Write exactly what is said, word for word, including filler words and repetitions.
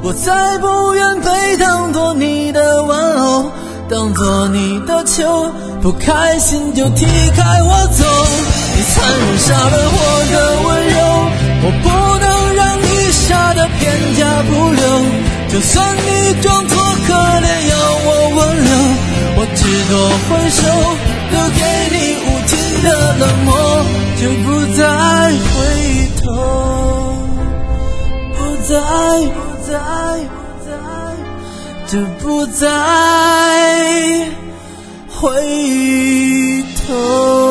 我再不愿被当作你的玩偶，当作你的球，不开心就踢开我走。你残忍杀了我的温柔，我不能让你杀得片甲不留。就算你装作可怜要我挽留，我只多挥手，留给你无尽的冷漠，就不再回头，不再不再不再，就不再回头。